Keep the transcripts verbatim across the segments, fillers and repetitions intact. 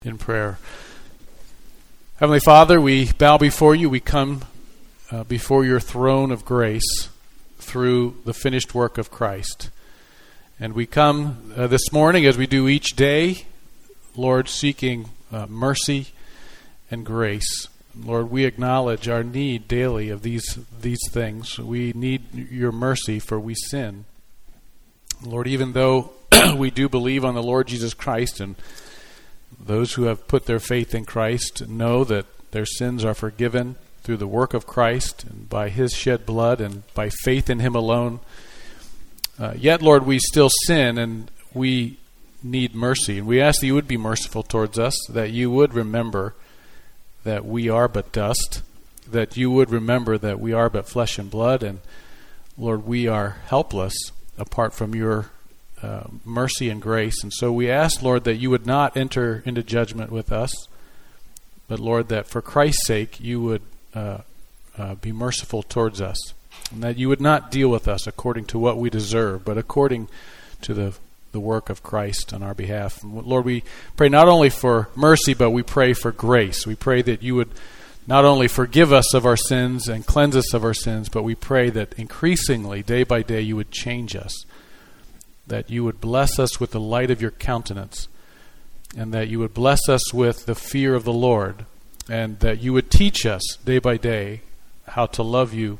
In prayer. Heavenly Father, we bow before you. We come uh, before your throne of grace through the finished work of Christ. And we come uh, this morning, as we do each day, Lord, seeking uh, mercy and grace. Lord, we acknowledge our need daily of these these things. We need your mercy, for we sin. Lord, even though we do believe on the Lord Jesus Christ, and those who have put their faith in Christ know that their sins are forgiven through the work of Christ and by his shed blood and by faith in him alone. Uh, yet, Lord, we still sin and we need mercy. And we ask that you would be merciful towards us, that you would remember that we are but dust, that you would remember that we are but flesh and blood, and, Lord, we are helpless apart from your Uh, mercy and grace. And so we ask, Lord, that you would not enter into judgment with us, but, Lord, that for Christ's sake you would uh, uh, be merciful towards us, and that you would not deal with us according to what we deserve, but according to the, the work of Christ on our behalf. And Lord, we pray not only for mercy, but we pray for grace. We pray that you would not only forgive us of our sins and cleanse us of our sins, but we pray that increasingly, day by day, you would change us, that you would bless us with the light of your countenance, and that you would bless us with the fear of the Lord, and that you would teach us day by day how to love you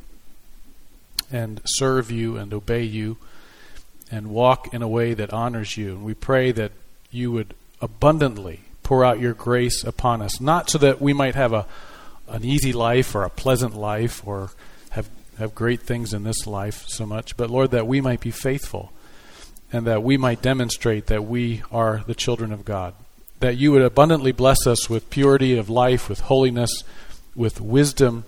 and serve you and obey you and walk in a way that honors you. And we pray that you would abundantly pour out your grace upon us, not so that we might have a an easy life or a pleasant life or have, have great things in this life so much, but, Lord, that we might be faithful, and that we might demonstrate that we are the children of God. That you would abundantly bless us with purity of life, with holiness, with wisdom,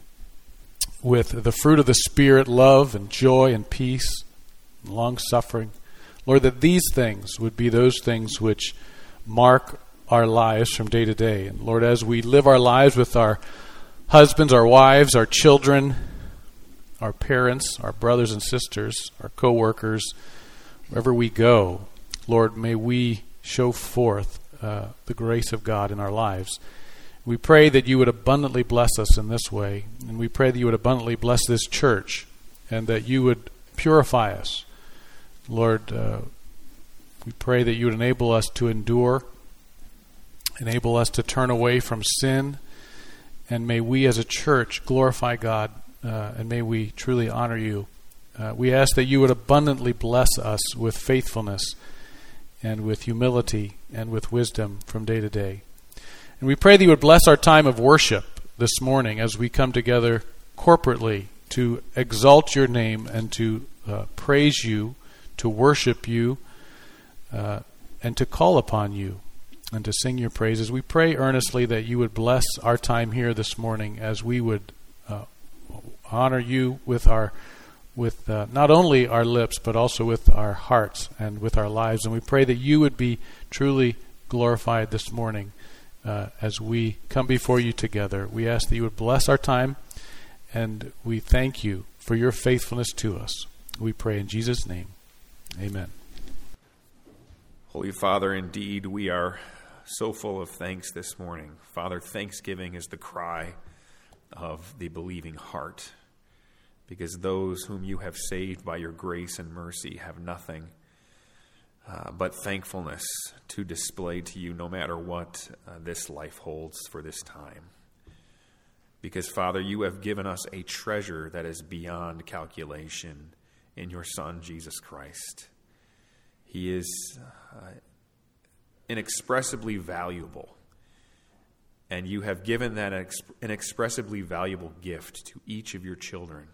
with the fruit of the Spirit, love and joy and peace, and long-suffering. Lord, that these things would be those things which mark our lives from day to day. And Lord, as we live our lives with our husbands, our wives, our children, our parents, our brothers and sisters, our co-workers, wherever we go, Lord, may we show forth uh, the grace of God in our lives. We pray that you would abundantly bless us in this way, and we pray that you would abundantly bless this church, and that you would purify us. Lord, uh, we pray that you would enable us to endure, enable us to turn away from sin, and may we as a church glorify God, uh, and may we truly honor you. Uh, we ask that you would abundantly bless us with faithfulness and with humility and with wisdom from day to day. And we pray that you would bless our time of worship this morning as we come together corporately to exalt your name and to uh, praise you, to worship you, uh, and to call upon you and to sing your praises. We pray earnestly that you would bless our time here this morning as we would uh, honor you with our with uh, not only our lips, but also with our hearts and with our lives. And we pray that you would be truly glorified this morning uh, as we come before you together. We ask that you would bless our time, and we thank you for your faithfulness to us. We pray in Jesus' name. Amen. Holy Father, indeed, we are so full of thanks this morning. Father, thanksgiving is the cry of the believing heart, because those whom you have saved by your grace and mercy have nothing uh, but thankfulness to display to you, no matter what uh, this life holds for this time. Because, Father, you have given us a treasure that is beyond calculation in your Son, Jesus Christ. He is uh, inexpressibly valuable, and you have given that inexpressibly valuable gift to each of your children.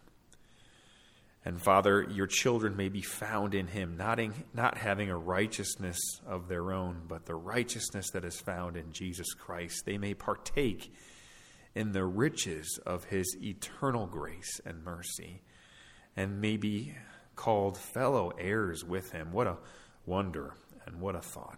And Father, your children may be found in him, not, in, not having a righteousness of their own, but the righteousness that is found in Jesus Christ. They may partake in the riches of his eternal grace and mercy, and may be called fellow heirs with him. What a wonder and what a thought.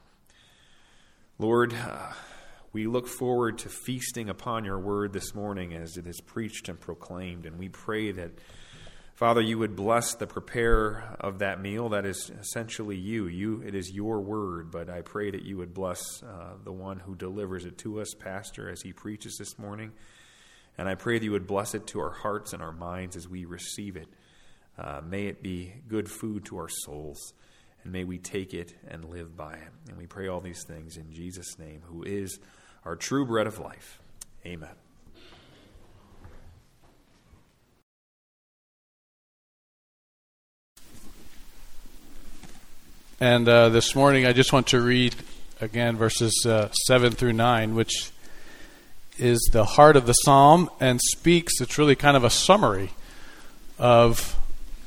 Lord, uh, we look forward to feasting upon your word this morning as it is preached and proclaimed, and we pray that Father, you would bless the preparer of that meal. That is essentially you. You, it is your word, but I pray that you would bless uh, the one who delivers it to us, Pastor, as he preaches this morning. And I pray that you would bless it to our hearts and our minds as we receive it. Uh, may it be good food to our souls, and may we take it and live by it. And we pray all these things in Jesus' name, who is our true bread of life. Amen. And uh, this morning I just want to read again verses uh, seven through nine, which is the heart of the psalm and speaks, it's really kind of a summary of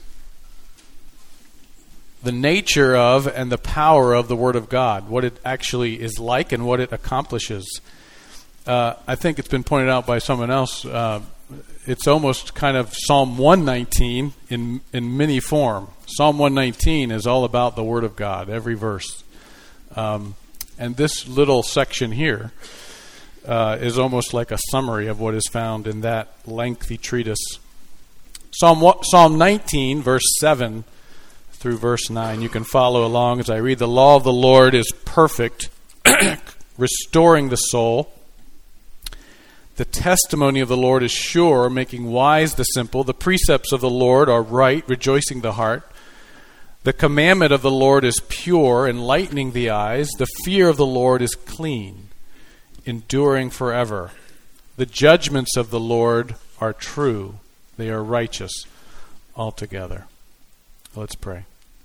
the nature of and the power of the Word of God, what it actually is like and what it accomplishes. Uh, I think it's been pointed out by someone else, uh, it's almost kind of Psalm one nineteen in in mini form. Psalm one nineteen is all about the Word of God, every verse. Um, and this little section here uh, is almost like a summary of what is found in that lengthy treatise. Psalm Psalm nineteen, verse seven through verse nine. You can follow along as I read. The law of the Lord is perfect, restoring the soul. The testimony of the Lord is sure, making wise the simple. The precepts of the Lord are right, rejoicing the heart. The commandment of the Lord is pure, enlightening the eyes. The fear of the Lord is clean, enduring forever. The judgments of the Lord are true. They are righteous altogether. Let's pray.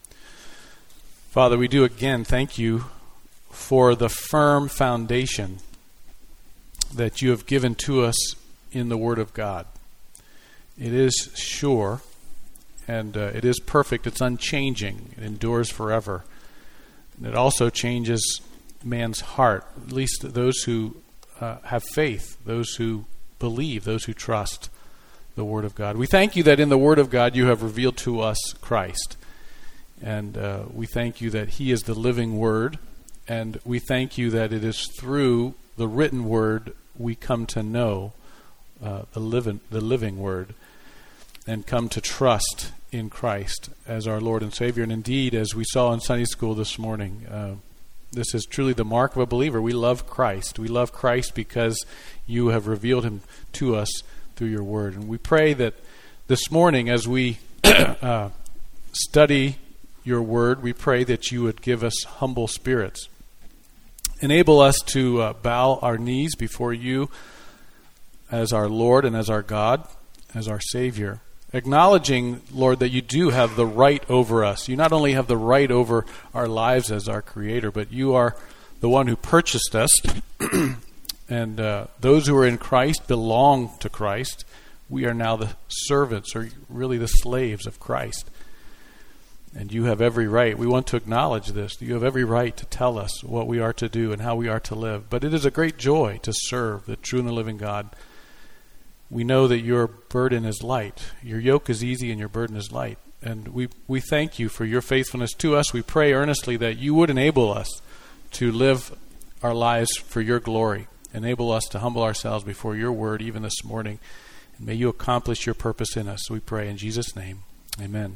Father, we do again thank you for the firm foundation that you have given to us in the Word of God. It is sure, and uh, it is perfect. It's unchanging. It endures forever. And it also changes man's heart, at least those who uh, have faith, those who believe, those who trust the Word of God. We thank you that in the Word of God you have revealed to us Christ. And uh, we thank you that He is the living Word. And we thank you that it is through the written Word we come to know uh, the living, the living Word, and come to trust in Christ as our Lord and Savior. And indeed, as we saw in Sunday school this morning, uh, this is truly the mark of a believer. We love Christ. We love Christ because you have revealed Him to us through your Word. And we pray that this morning, as we uh, study your Word, we pray that you would give us humble spirits. Enable us to uh, bow our knees before you as our Lord and as our God, as our Savior, acknowledging, Lord, that you do have the right over us. You not only have the right over our lives as our Creator, but you are the one who purchased us. And uh, those who are in Christ belong to Christ. We are now the servants, or really the slaves of Christ. And you have every right. We want to acknowledge this. You have every right to tell us what we are to do and how we are to live. But it is a great joy to serve the true and the living God. We know that your burden is light. Your yoke is easy and your burden is light. And we, we thank you for your faithfulness to us. We pray earnestly that you would enable us to live our lives for your glory. Enable us to humble ourselves before your word even this morning. And may you accomplish your purpose in us. We pray in Jesus' name. Amen.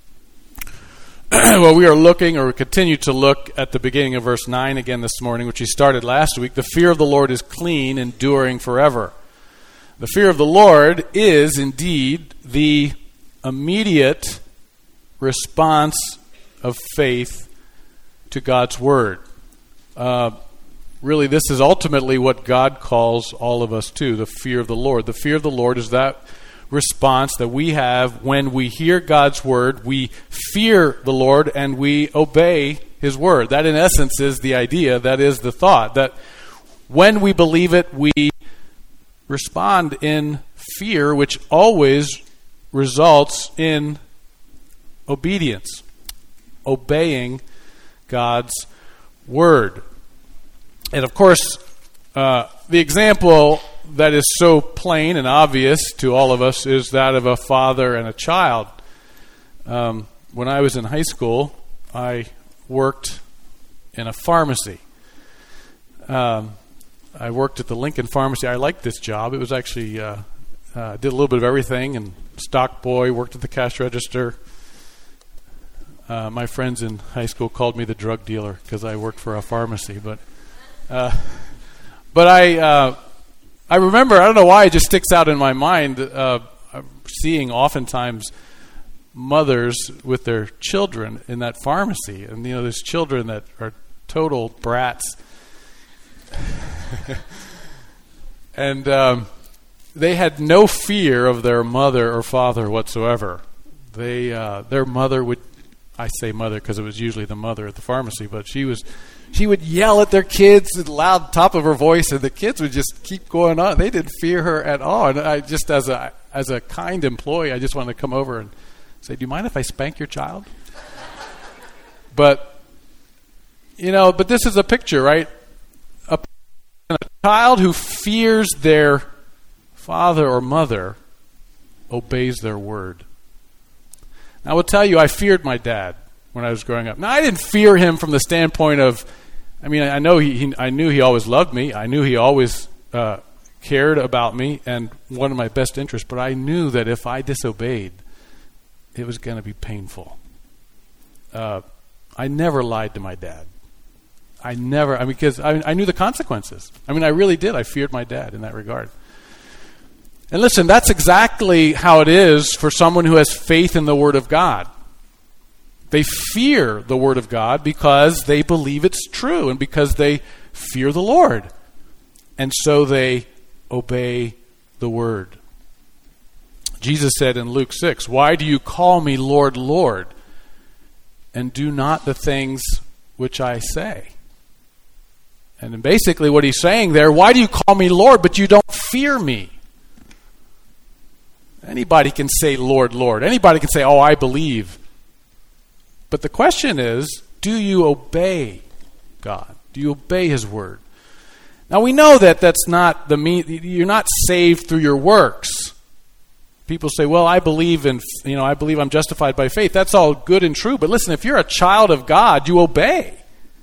Well, we are looking, or continue to look, at the beginning of verse nine again this morning, which we started last week. The fear of the Lord is clean, enduring forever. The fear of the Lord is indeed the immediate response of faith to God's word. Uh, really, this is ultimately what God calls all of us to, the fear of the Lord. The fear of the Lord is that response that we have when we hear God's word. We fear the Lord and we obey his word. That in essence is the idea, that is the thought, that when we believe it, we respond in fear, which always results in obedience, obeying God's word. And of course, uh, the example that is so plain and obvious to all of us is that of a father and a child. Um, when I was in high school, I worked in a pharmacy. Um, I worked at the Lincoln Pharmacy. I liked this job. It was actually, uh, uh, did a little bit of everything, and stock boy, worked at the cash register. Uh, my friends in high school called me the drug dealer because I worked for a pharmacy. But uh, but I uh, I remember, I don't know why it just sticks out in my mind, uh, seeing oftentimes mothers with their children in that pharmacy. And, you know, there's children that are total brats. And um, they had no fear of their mother or father whatsoever. They, uh, their mother would, I say mother because it was usually the mother at the pharmacy, but she was, she would yell at their kids at the loud top of her voice, and the kids would just keep going on. They didn't fear her at all. And I just, as a as a kind employee, I just wanted to come over and say, "Do you mind if I spank your child?" But you know, but this is a picture, right? A, a child who fears their father or mother obeys their word. Now, I will tell you, I feared my dad when I was growing up. Now, I didn't fear him from the standpoint of, I mean, I know he, he I knew he always loved me. I knew he always uh, cared about me and wanted my best interest. But I knew that if I disobeyed, it was going to be painful. Uh, I never lied to my dad. I never, I mean, because I, I knew the consequences. I mean, I really did. I feared my dad in that regard. And listen, that's exactly how it is for someone who has faith in the Word of God. They fear the Word of God because they believe it's true and because they fear the Lord. And so they obey the Word. Jesus said in Luke six, "Why do you call me Lord, Lord, and do not the things which I say?" And basically what he's saying there, why do you call me Lord, but you don't fear me? Anybody can say Lord, Lord. Anybody can say, oh, I believe. But the question is, do you obey God? Do you obey His Word? Now we know that that's not the mean. You're not saved through your works. People say, well, I believe in, you know, I believe I'm justified by faith. That's all good and true. But listen, if you're a child of God, you obey.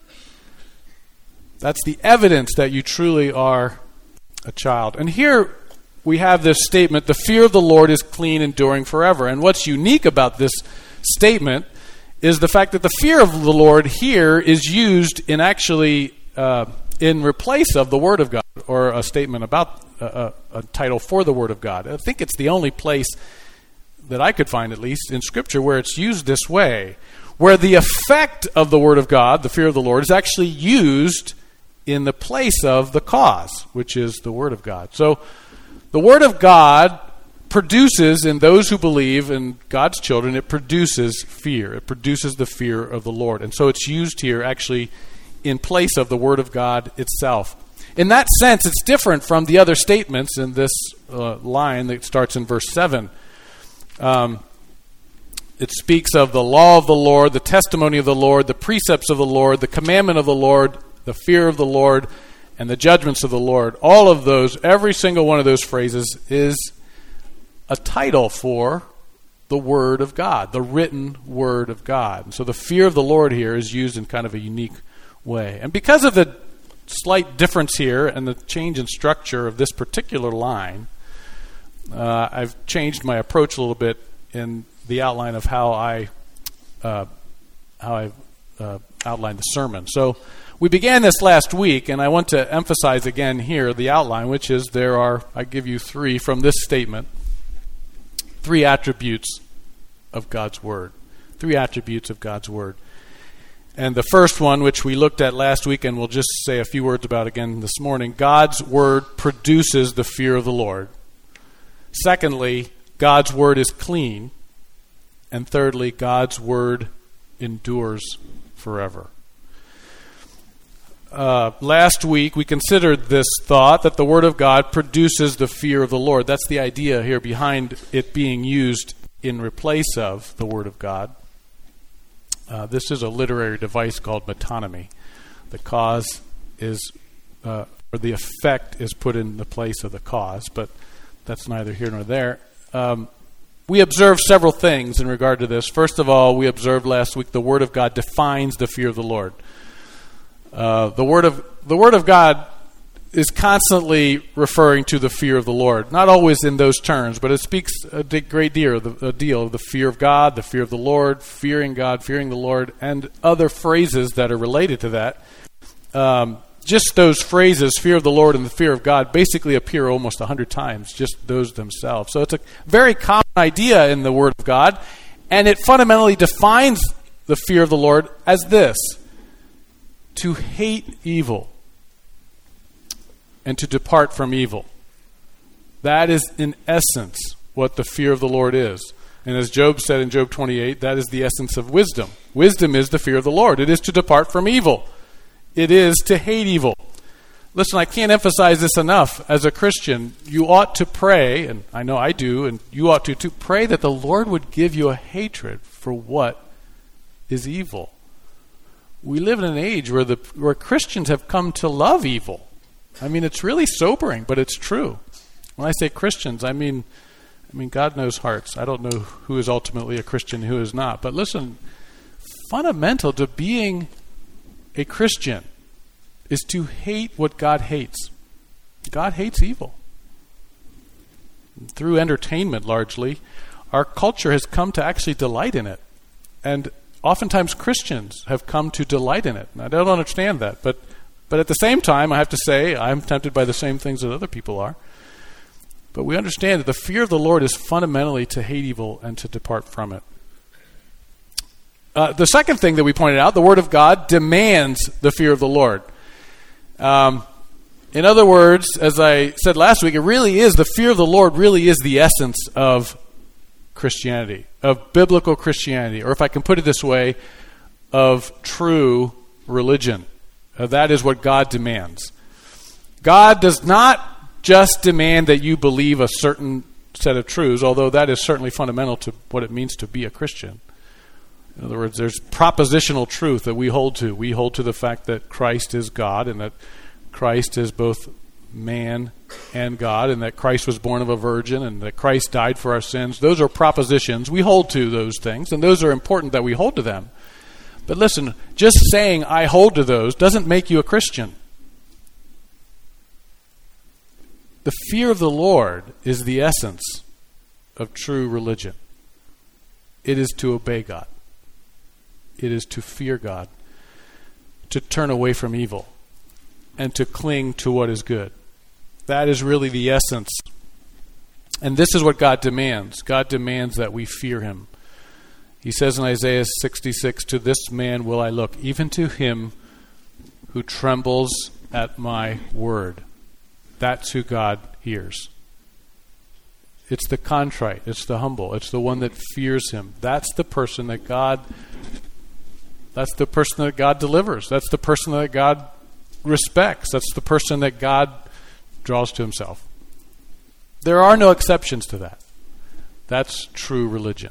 That's the evidence that you truly are a child. And here we have this statement, the fear of the Lord is clean, enduring forever. And what's unique about this statement is the fact that the fear of the Lord here is used in actually uh, in replace of the Word of God, or a statement about uh, a, a title for the Word of God. I think it's the only place that I could find, at least, in Scripture where it's used this way, where the effect of the Word of God, the fear of the Lord, is actually used in the place of the cause, which is the Word of God. So the Word of God produces, in those who believe, in God's children, it produces fear. It produces the fear of the Lord. And so it's used here actually in place of the Word of God itself. In that sense, it's different from the other statements in this uh, line that starts in verse seven. Um, it speaks of the law of the Lord, the testimony of the Lord, the precepts of the Lord, the commandment of the Lord, the fear of the Lord, and the judgments of the Lord. All of those, every single one of those phrases is a title for the Word of God, the written Word of God. And so the fear of the Lord here is used in kind of a unique way. And because of the slight difference here and the change in structure of this particular line, uh, I've changed my approach a little bit in the outline of how I uh, how I uh, outlined the sermon. So we began this last week, and I want to emphasize again here the outline, which is there are, I give you three from this statement, three attributes of God's Word. Three attributes of God's Word. And the first one, which we looked at last week, and we'll just say a few words about again this morning, God's Word produces the fear of the Lord. Secondly, God's Word is clean. And thirdly, God's Word endures forever. Uh, last week, we considered this thought that the Word of God produces the fear of the Lord. That's the idea here behind it being used in replace of the Word of God. Uh, this is a literary device called metonymy. The cause is, uh, or the effect is put in the place of the cause, but that's neither here nor there. Um, we observed several things in regard to this. First of all, we observed last week the Word of God defines the fear of the Lord. Uh, the word of the Word of God is constantly referring to the fear of the Lord. Not always in those terms, but it speaks a great deal, a deal of the fear of God, the fear of the Lord, fearing God, fearing the Lord, and other phrases that are related to that. Um, just those phrases, fear of the Lord and the fear of God, basically appear almost a hundred times, just those themselves. So it's a very common idea in the Word of God, and it fundamentally defines the fear of the Lord as this: to hate evil and to depart from evil. That is, in essence, what the fear of the Lord is. And as Job said in Job twenty-eight, that is the essence of wisdom. Wisdom is the fear of the Lord. It is to depart from evil. It is to hate evil. Listen, I can't emphasize this enough. As a Christian, you ought to pray, and I know I do, and you ought to too, pray that the Lord would give you a hatred for what is evil. We live in an age where the where Christians have come to love evil. I mean, it's really sobering, but it's true. When I say Christians, I mean, I mean God knows hearts. I don't know who is ultimately a Christian and who is not. But listen, fundamental to being a Christian is to hate what God hates. God hates evil. Through entertainment, largely, our culture has come to actually delight in it. And oftentimes Christians have come to delight in it. And I don't understand that, but But at the same time, I have to say, I'm tempted by the same things that other people are. But we understand that the fear of the Lord is fundamentally to hate evil and to depart from it. Uh, the second thing that we pointed out, the Word of God demands the fear of the Lord. Um, in other words, as I said last week, it really is, the fear of the Lord really is the essence of Christianity, of biblical Christianity, or if I can put it this way, of true religion. Uh, that is what God demands. God does not just demand that you believe a certain set of truths, although that is certainly fundamental to what it means to be a Christian. In other words, there's propositional truth that we hold to. We hold to the fact that Christ is God and that Christ is both man and God and that Christ was born of a virgin and that Christ died for our sins. Those are propositions. We hold to those things, and those are important that we hold to them. But listen, just saying I hold to those doesn't make you a Christian. The fear of the Lord is the essence of true religion. It is to obey God. It is to fear God, to turn away from evil, and to cling to what is good. That is really the essence. And this is what God demands. God demands that we fear Him. He says in Isaiah sixty-six, "To this man will I look, even to him who trembles at my word." That's who God hears. It's the contrite, it's the humble, it's the one that fears Him. That's the person that God, that's the person that God delivers. That's the person that God respects. That's the person that God draws to Himself. There are no exceptions to that. That's true religion.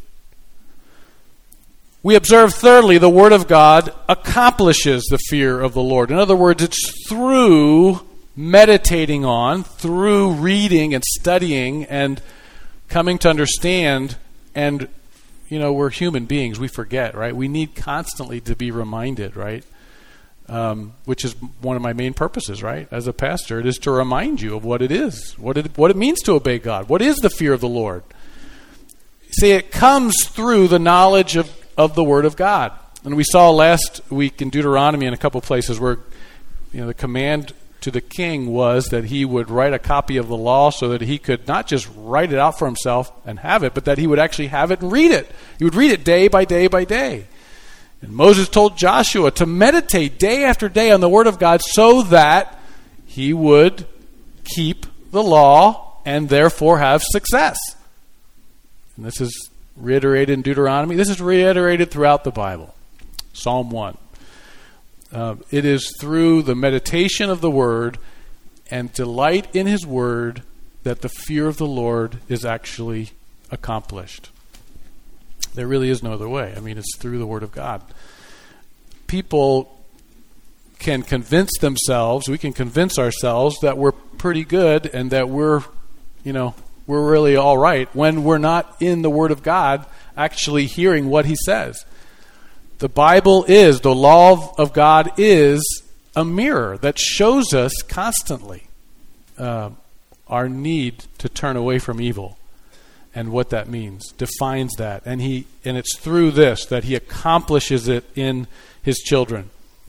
We observe, thirdly, the Word of God accomplishes the fear of the Lord. In other words, it's through meditating on, through reading and studying and coming to understand, and, you know, we're human beings. We forget, right? We need constantly to be reminded, right? Um, which is one of my main purposes, right? As a pastor, it is to remind you of what it is, what it, what it means to obey God. What is the fear of the Lord? See, it comes through the knowledge of of the Word of God. And we saw last week in Deuteronomy in a couple places where, you know, the command to the king was that he would write a copy of the law so that he could not just write it out for himself and have it, but that he would actually have it and read it. He would read it day by day by day. And Moses told Joshua to meditate day after day on the Word of God so that he would keep the law and therefore have success. And this is reiterated in Deuteronomy. This is reiterated throughout the Bible. Psalm one. Uh, it is through the meditation of the Word and delight in His Word that the fear of the Lord is actually accomplished. There really is no other way. I mean, it's through the Word of God. People can convince themselves, we can convince ourselves that we're pretty good and that we're, you know, we're really all right when we're not in the Word of God actually hearing what He says. The Bible is, the law of God is a mirror that shows us constantly uh, our need to turn away from evil and what that means, defines that. And he and it's through this that he accomplishes it in his children.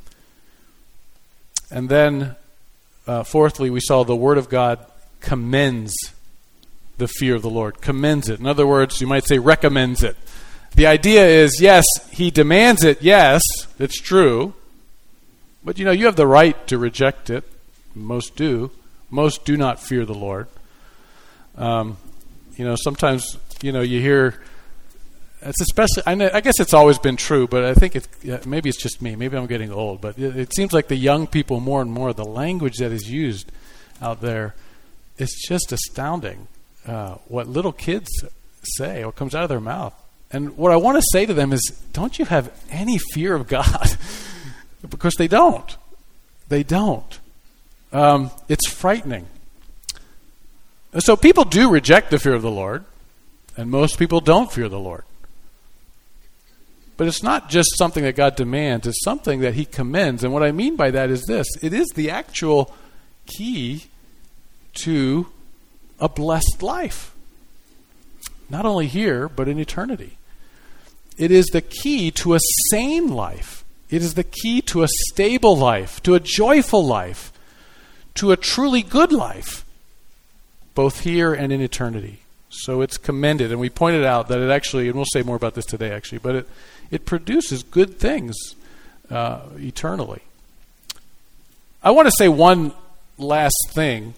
And then, uh, fourthly, we saw the Word of God commends the fear of the Lord, commends it. In other words, you might say recommends it. The idea is, yes, he demands it, yes, it's true. But, you know, you have the right to reject it. Most do. Most do not fear the Lord. Um, you know, sometimes, you know, you hear, it's especially, I, know, I guess it's always been true, but I think it's, maybe it's just me. Maybe I'm getting old. But it, it seems like the young people more and more, the language that is used out there, it's just astounding. Uh, what little kids say, what comes out of their mouth. And what I want to say to them is, don't you have any fear of God? Because they don't. They don't. Um, it's frightening. And so people do reject the fear of the Lord, and most people don't fear the Lord. But it's not just something that God demands, it's something that he commends. And what I mean by that is this: it is the actual key to a blessed life. Not only here, but in eternity. It is the key to a sane life. It is the key to a stable life, to a joyful life, to a truly good life, both here and in eternity. So it's commended. And we pointed out that it actually, and we'll say more about this today actually, but it, it produces good things uh, eternally. I want to say one last thing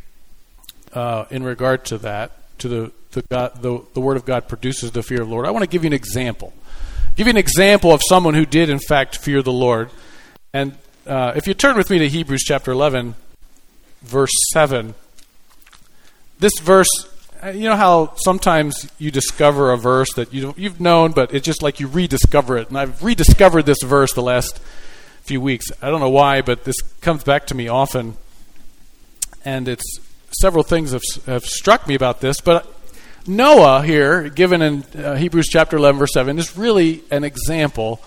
uh, in regard to that, to the the, God, the the Word of God produces the fear of the Lord. I want to give you an example. Give you an example of someone who did, in fact, fear the Lord. And uh, if you turn with me to Hebrews chapter eleven, verse seven, this verse, you know how sometimes you discover a verse that you you've known, but it's just like you rediscover it. And I've rediscovered this verse the last few weeks. I don't know why, but this comes back to me often. And it's several things have, have struck me about this, but Noah here, given in uh, Hebrews chapter eleven, verse seven, is really an example.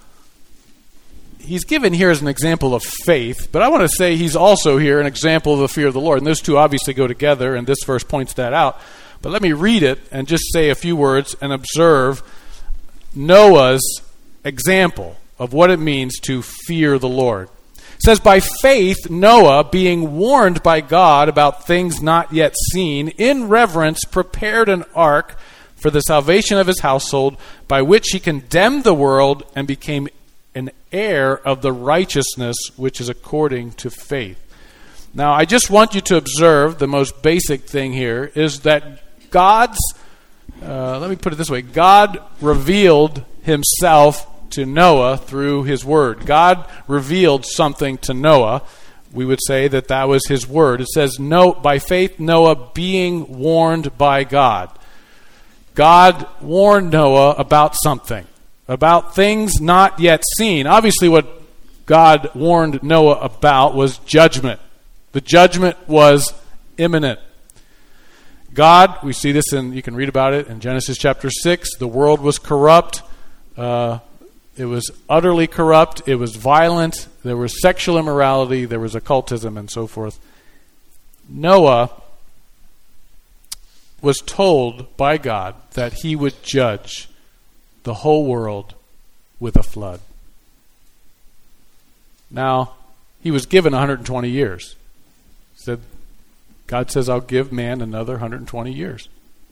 He's given here as an example of faith, but I want to say he's also here an example of the fear of the Lord. And those two obviously go together, and this verse points that out. But let me read it and just say a few words and observe Noah's example of what it means to fear the Lord. It says, by faith, Noah, being warned by God about things not yet seen, in reverence prepared an ark for the salvation of his household, by which he condemned the world and became an heir of the righteousness which is according to faith. Now, I just want you to observe the most basic thing here is that God's, uh, let me put it this way, God revealed himself to Noah through his word. God revealed something to Noah. We would say that that was his word. It says, no, by faith, Noah being warned by God. God warned Noah about something, about things not yet seen. Obviously, what God warned Noah about was judgment. The judgment was imminent. God, we see this in, you can read about it in Genesis chapter six. The world was corrupt. Uh, It was utterly corrupt. It was violent. There was sexual immorality. There was occultism and so forth. Noah was told by God that he would judge the whole world with a flood. Now, he was given one hundred twenty years. He said, God says, I'll give man another one hundred twenty years.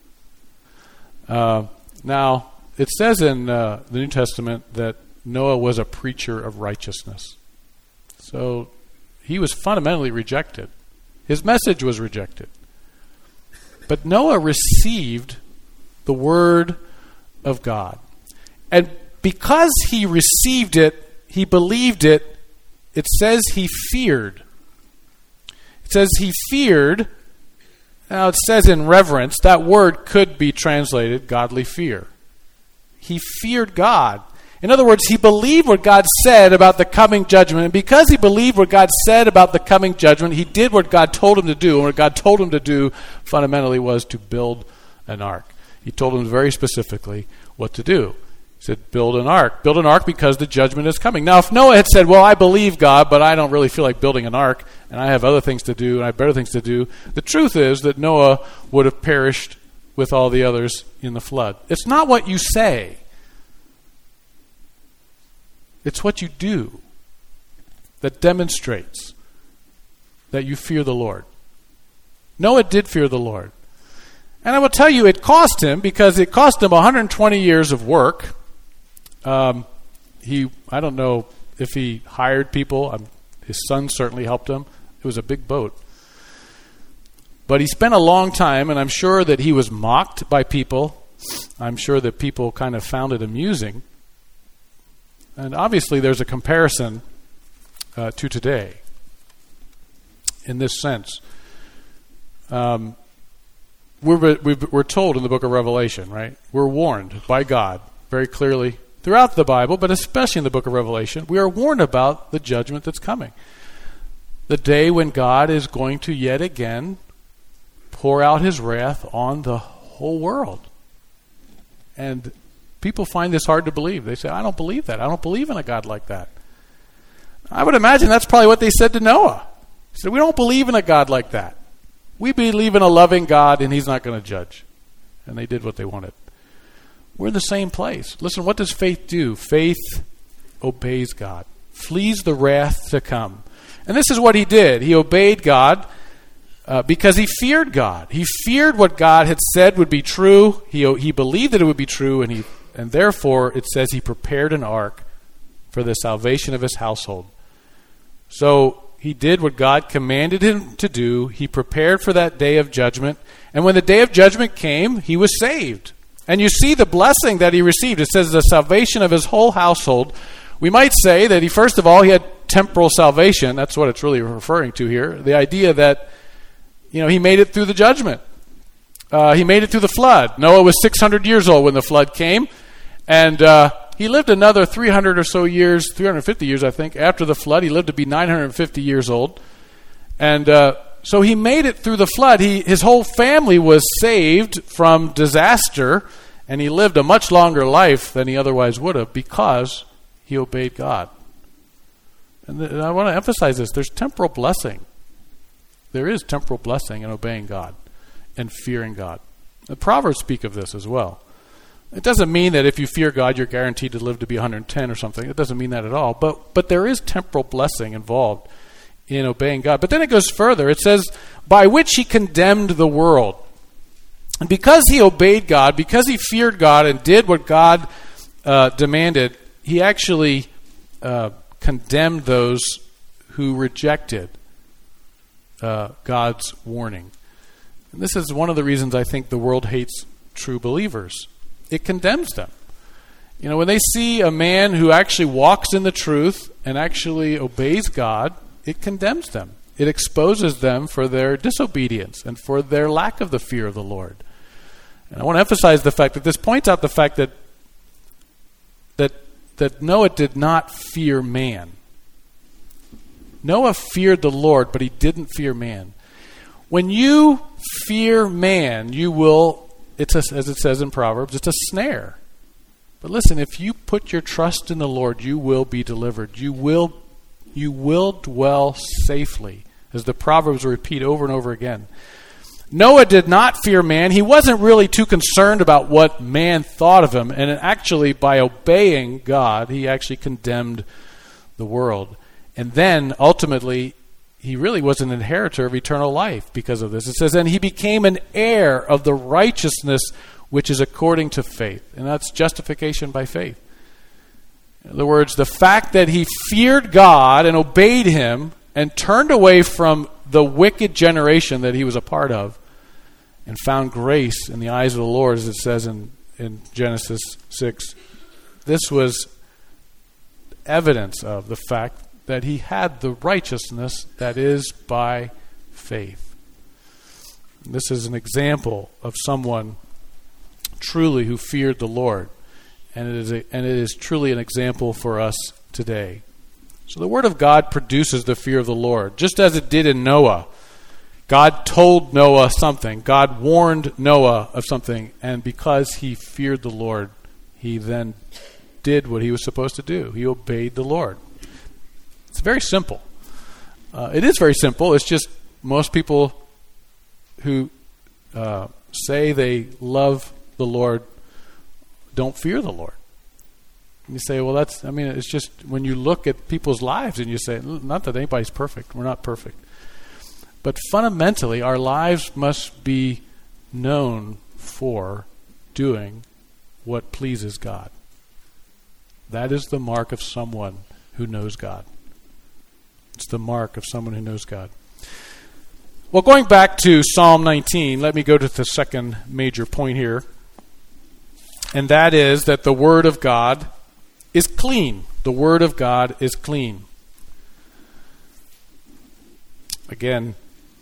Uh, now, it says in uh, the New Testament that Noah was a preacher of righteousness. So he was fundamentally rejected. His message was rejected. But Noah received the word of God. And because he received it, he believed it, it says he feared. It says he feared. Now it says in reverence. That word could be translated godly fear. He feared God. In other words, he believed what God said about the coming judgment. And because he believed what God said about the coming judgment, he did what God told him to do. And what God told him to do fundamentally was to build an ark. He told him very specifically what to do. He said, build an ark. Build an ark because the judgment is coming. Now, if Noah had said, well, I believe God, but I don't really feel like building an ark, and I have other things to do, and I have better things to do, the truth is that Noah would have perished with all the others in the flood. It's not what you say. It's what you do that demonstrates that you fear the Lord. Noah did fear the Lord. And I will tell you, it cost him, because it cost him one hundred twenty years of work. Um, he, I don't know if he hired people. Um, his son certainly helped him. It was a big boat. But he spent a long time, and I'm sure that he was mocked by people. I'm sure that people kind of found it amusing. And obviously there's a comparison uh, to today in this sense. Um, we're, we're told in the book of Revelation, right? We're warned by God very clearly throughout the Bible, but especially in the book of Revelation, we are warned about the judgment that's coming. The day when God is going to yet again pour out his wrath on the whole world. And people find this hard to believe. They say, I don't believe that. I don't believe in a God like that. I would imagine that's probably what they said to Noah. They said, we don't believe in a God like that. We believe in a loving God, and he's not going to judge. And they did what they wanted. We're in the same place. Listen, what does faith do? Faith obeys God, flees the wrath to come. And this is what he did. He obeyed God uh, because he feared God. He feared what God had said would be true. He he believed that it would be true, and he and therefore it says he prepared an ark for the salvation of his household. So he did what God commanded him to do. He prepared for that day of judgment. And when the day of judgment came, he was saved. And you see the blessing that he received. It says the salvation of his whole household. We might say that he, first of all, he had temporal salvation. That's what it's really referring to here. The idea that, you know, he made it through the judgment. Uh, he made it through the flood. Noah was six hundred years old when the flood came. And uh, he lived another three hundred or so years, three hundred fifty years, I think, after the flood. He lived to be nine hundred fifty years old. And uh, so he made it through the flood. He, his whole family was saved from disaster, and he lived a much longer life than he otherwise would have because he obeyed God. And, th- and I want to emphasize this. There's temporal blessing. There is temporal blessing in obeying God and fearing God. The Proverbs speak of this as well. It doesn't mean that if you fear God, you're guaranteed to live to be one hundred ten or something. It doesn't mean that at all. But but there is temporal blessing involved in obeying God. But then it goes further. It says, by which he condemned the world. And because he obeyed God, because he feared God and did what God uh, demanded, he actually uh, condemned those who rejected uh, God's warning. And this is one of the reasons I think the world hates true believers. It condemns them. You know, when they see a man who actually walks in the truth and actually obeys God, it condemns them. It exposes them for their disobedience and for their lack of the fear of the Lord. And I want to emphasize the fact that this points out the fact that that that Noah did not fear man. Noah feared the Lord, but he didn't fear man. When you fear man, you will, it's a, as it says in Proverbs, it's a snare. But listen, if you put your trust in the Lord, you will be delivered. You will You will dwell safely, as the Proverbs repeat over and over again. Noah did not fear man. He wasn't really too concerned about what man thought of him. And actually, by obeying God, he actually condemned the world. And then, ultimately, he really was an inheritor of eternal life because of this. It says, and he became an heir of the righteousness which is according to faith. And that's justification by faith. In other words, the fact that he feared God and obeyed him and turned away from the wicked generation that he was a part of and found grace in the eyes of the Lord, as it says in, in Genesis six, this was evidence of the fact that he had the righteousness that is by faith. This is an example of someone truly who feared the Lord. And it is a, and it is truly an example for us today. So the Word of God produces the fear of the Lord, just as it did in Noah. God told Noah something. God warned Noah of something. And because he feared the Lord, he then did what he was supposed to do. He obeyed the Lord. It's very simple. Uh, it is very simple. It's just most people who uh, say they love the Lord don't fear the Lord. And you say, well, that's, I mean, it's just when you look at people's lives and you say, not that anybody's perfect. We're not perfect. But fundamentally, our lives must be known for doing what pleases God. That is the mark of someone who knows God. It's the mark of someone who knows God. Well, going back to Psalm nineteen, let me go to the second major point here. And that is that the Word of God is clean. The Word of God is clean. Again,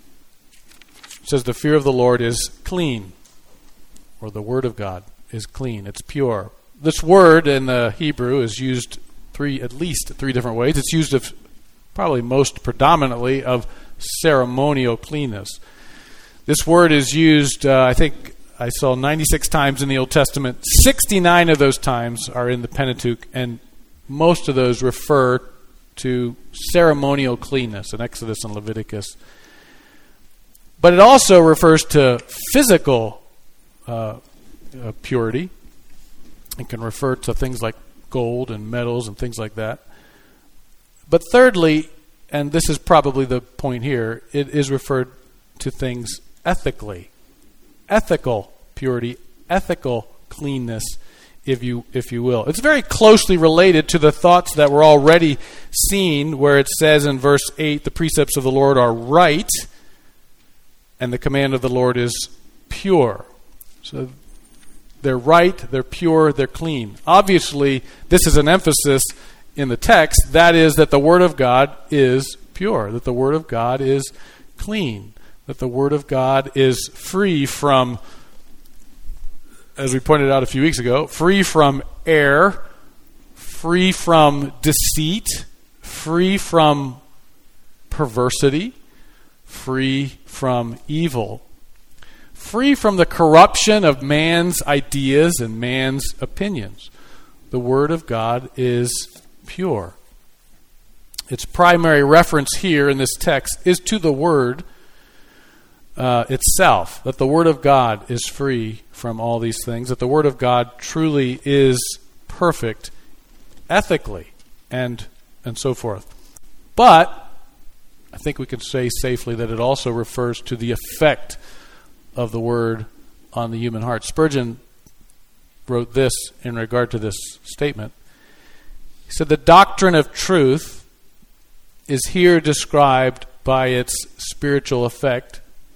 it says the fear of the Lord is clean, or the Word of God is clean. It's pure. This word in the Hebrew is used three, at least three different ways. It's used of probably most predominantly of ceremonial cleanness. This word is used, uh, I think I saw ninety-six times in the Old Testament. sixty-nine of those times are in the Pentateuch, and most of those refer to ceremonial cleanness in Exodus and Leviticus. But it also refers to physical uh, uh, purity. It can refer to things like gold and metals and things like that. But thirdly, and this is probably the point here, it is referred to things ethically. Ethical purity, ethical cleanness, if you if you will. It's very closely related to the thoughts that were already seen, where it says in verse eight, the precepts of the Lord are right, and the command of the Lord is pure. So they're right, they're pure, they're clean. Obviously, this is an emphasis in the text, that is that the Word of God is pure, that the Word of God is clean, that the Word of God is free from, as we pointed out a few weeks ago, free from error, free from deceit, free from perversity, free from evil, free from the corruption of man's ideas and man's opinions. The Word of God is pure. Its primary reference here in this text is to the Word uh, itself, that the Word of God is free from all these things, that the Word of God truly is perfect ethically and and so forth. But I think we can say safely that it also refers to the effect of the Word on the human heart. Spurgeon wrote this in regard to this statement. He said, the doctrine of truth is here described by its spiritual effect,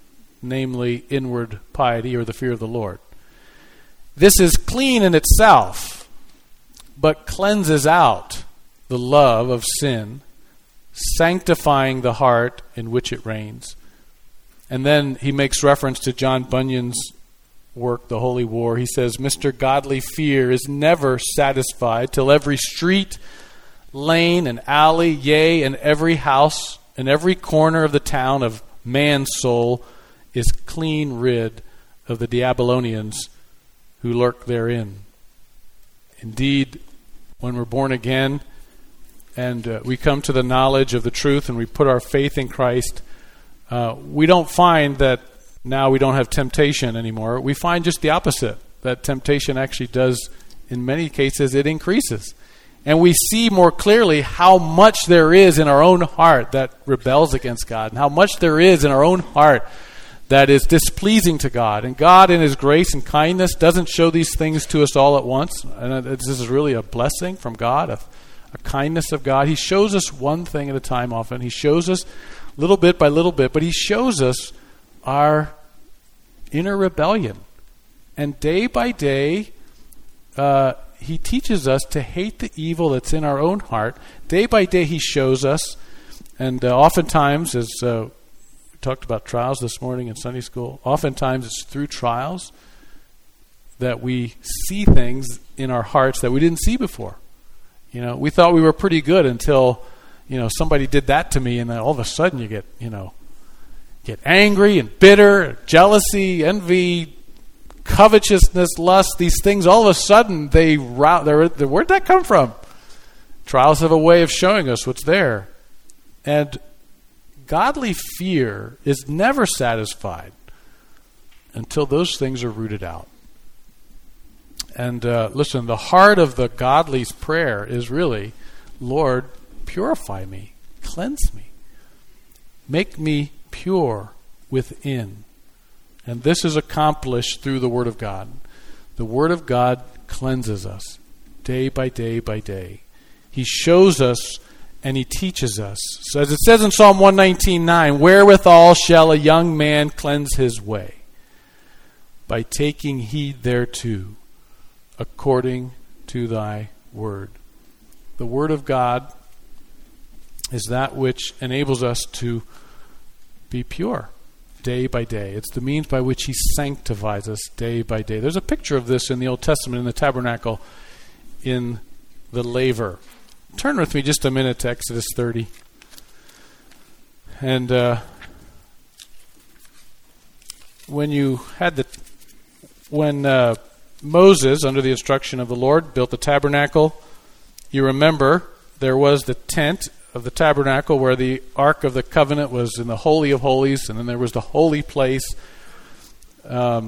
namely inward piety or the fear of the Lord. This is clean in itself, but cleanses out the love of sin, sanctifying the heart in which it reigns. And then he makes reference to John Bunyan's work, The Holy War. He says, Mister Godly fear is never satisfied till every street, lane, and alley, yea, and every house, and every corner of the town of man's soul is clean rid of the Diabolonians who lurk therein. Indeed, when we're born again and uh, we come to the knowledge of the truth and we put our faith in Christ, uh, we don't find that now we don't have temptation anymore. We find just the opposite, that temptation actually does, in many cases, it increases. And we see more clearly how much there is in our own heart that rebels against God, and how much there is in our own heart that is displeasing to God. And God, in His grace and kindness, doesn't show these things to us all at once. And this is really a blessing from God, a, a kindness of God. He shows us one thing at a time often. He shows us little bit by little bit, but He shows us our inner rebellion. And day by day, uh, He teaches us to hate the evil that's in our own heart. Day by day, He shows us, and uh, oftentimes, as uh, we talked about trials this morning in Sunday school, oftentimes it's through trials that we see things in our hearts that we didn't see before. You know, we thought we were pretty good until, you know, somebody did that to me, and then all of a sudden you get, you know, get angry and bitter, jealousy, envy, covetousness, lust, these things, all of a sudden, they route. Where'd that come from? Trials have a way of showing us what's there. And godly fear is never satisfied until those things are rooted out. And uh, listen, the heart of the godly's prayer is really, Lord, purify me, cleanse me, make me pure within. And this is accomplished through the Word of God. The Word of God cleanses us day by day by day. He shows us and He teaches us. So as it says in Psalm one nineteen nine, wherewithal shall a young man cleanse his way? By taking heed thereto, according to thy word. The Word of God is that which enables us to be pure day by day. It's the means by which He sanctifies us day by day. There's a picture of this in the Old Testament in the tabernacle in the laver. Turn with me just a minute to Exodus thirty. And uh, when you had the, when uh, Moses, under the instruction of the Lord, built the tabernacle, you remember there was the tent of the tabernacle where the Ark of the Covenant was in the Holy of Holies, and then there was the holy place. Um,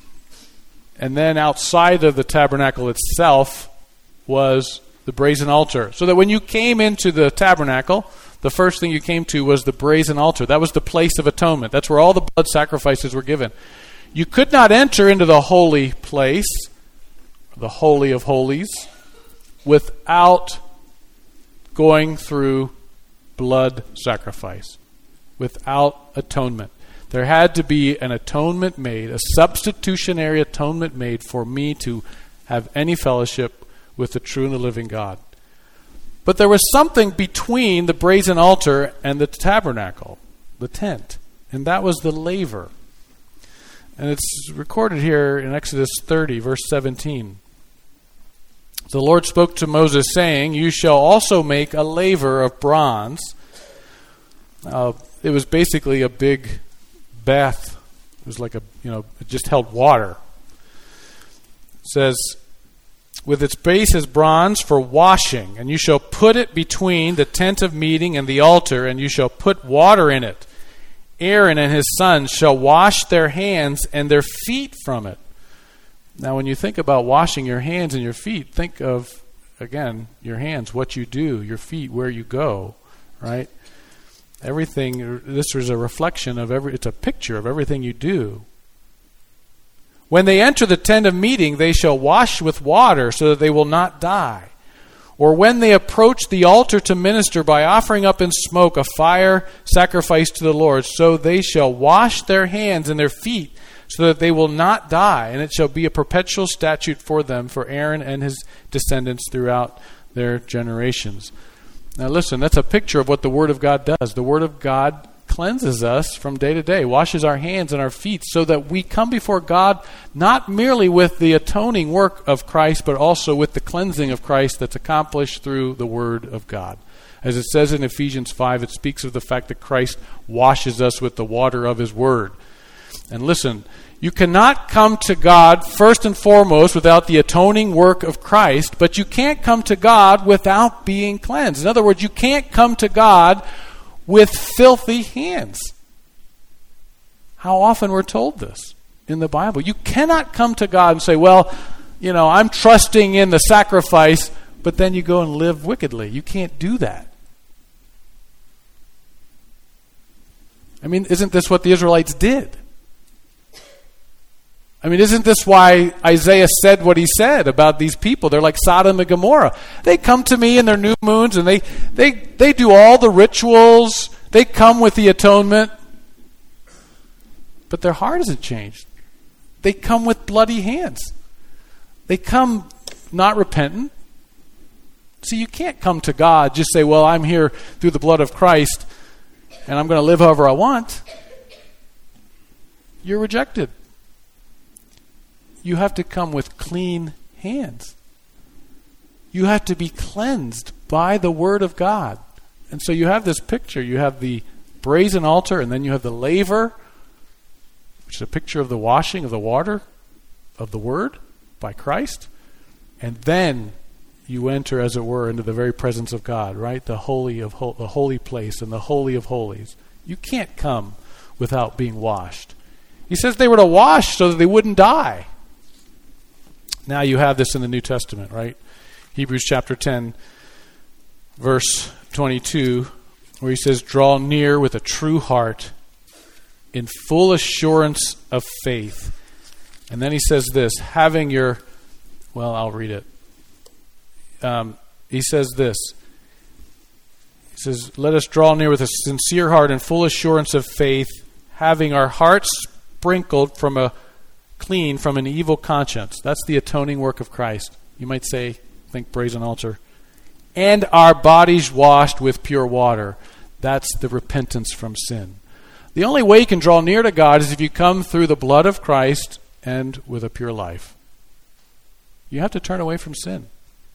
and then outside of the tabernacle itself was the brazen altar. So that when you came into the tabernacle, the first thing you came to was the brazen altar. That was the place of atonement. That's where all the blood sacrifices were given. You could not enter into the holy place, the Holy of Holies, without going through blood sacrifice, without atonement. There had to be an atonement made, a substitutionary atonement made for me to have any fellowship with the true and the living God. But there was something between the brazen altar and the tabernacle, the tent, and that was the laver. And it's recorded here in Exodus thirty, verse seventeen. The Lord spoke to Moses, saying, you shall also make a laver of bronze. Uh, it was basically a big bath. It was like a, you know, it just held water. It says, with its base as bronze for washing, and you shall put it between the tent of meeting and the altar, and you shall put water in it. Aaron and his sons shall wash their hands and their feet from it. Now, when you think about washing your hands and your feet, think of, again, your hands, what you do, your feet, where you go, right? Everything, this is a reflection of every, it's a picture of everything you do. When they enter the tent of meeting, they shall wash with water so that they will not die. Or when they approach the altar to minister by offering up in smoke a fire sacrifice to the Lord, so they shall wash their hands and their feet so that they will not die. And it shall be a perpetual statute for them, for Aaron and his descendants throughout their generations. Now listen, that's a picture of what the Word of God does. The Word of God cleanses us from day to day, washes our hands and our feet so that we come before God not merely with the atoning work of Christ, but also with the cleansing of Christ that's accomplished through the Word of God. As it says in Ephesians five, it speaks of the fact that Christ washes us with the water of His Word. And listen, you cannot come to God first and foremost without the atoning work of Christ, but you can't come to God without being cleansed. In other words, you can't come to God with filthy hands. How often we're told this in the Bible. You cannot come to God and say, well, you know, I'm trusting in the sacrifice, but then you go and live wickedly. You can't do that. I mean, isn't this what the Israelites did? I mean, isn't this why Isaiah said what he said about these people? They're like Sodom and Gomorrah. They come to me in their new moons, and they, they, they do all the rituals. They come with the atonement. But their heart isn't changed. They come with bloody hands. They come not repentant. See, you can't come to God, just say, well, I'm here through the blood of Christ, and I'm going to live however I want. You're rejected. You have to come with clean hands. You have to be cleansed by the Word of God. And so you have this picture. You have the brazen altar, and then you have the laver, which is a picture of the washing of the water. of the Word, by Christ, and then you enter, as it were, into the very presence of God, right? The holy of ho- the holy place and the holy of holies. You can't come without being washed. He says they were to wash so that they wouldn't die. Now you have this in the New Testament, right? Hebrews chapter ten, verse twenty-two, where he says, "Draw near with a true heart in full assurance of faith." And then he says this, having your, well, I'll read it. Um, he says this. He says, "Let us draw near with a sincere heart and full assurance of faith, having our hearts sprinkled from a clean from an evil conscience." That's the atoning work of Christ. You might say, think brazen altar. "And our bodies washed with pure water." That's the repentance from sin. The only way you can draw near to God is if you come through the blood of Christ and with a pure life. You have to turn away from sin.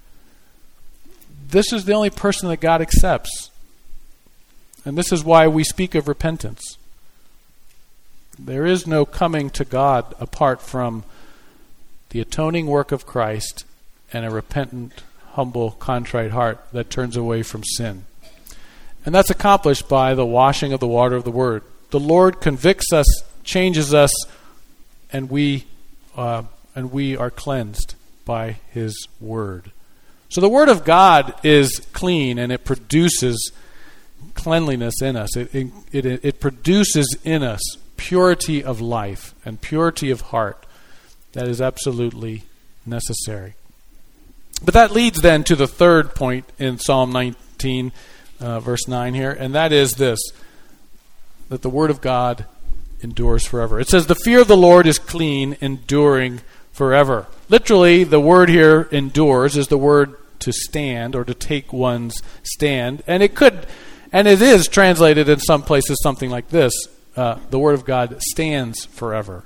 This is the only person that God accepts. And this is why we speak of repentance. There is no coming to God apart from the atoning work of Christ and a repentant, humble, contrite heart that turns away from sin. And that's accomplished by the washing of the water of the Word. The Lord convicts us, changes us, and we uh, and we are cleansed by His Word. So the Word of God is clean, and it produces cleanliness in us. It, it, it, it produces in us purity of life and purity of heart that is absolutely necessary. But that leads then to the third point in Psalm nineteen, uh, verse nine here, and that is this, that the Word of God endures forever. It says, "The fear of the Lord is clean, enduring forever." Literally, the word here, endures, is the word to stand or to take one's stand. And it could, and it is translated in some places something like this. Uh, the Word of God stands forever.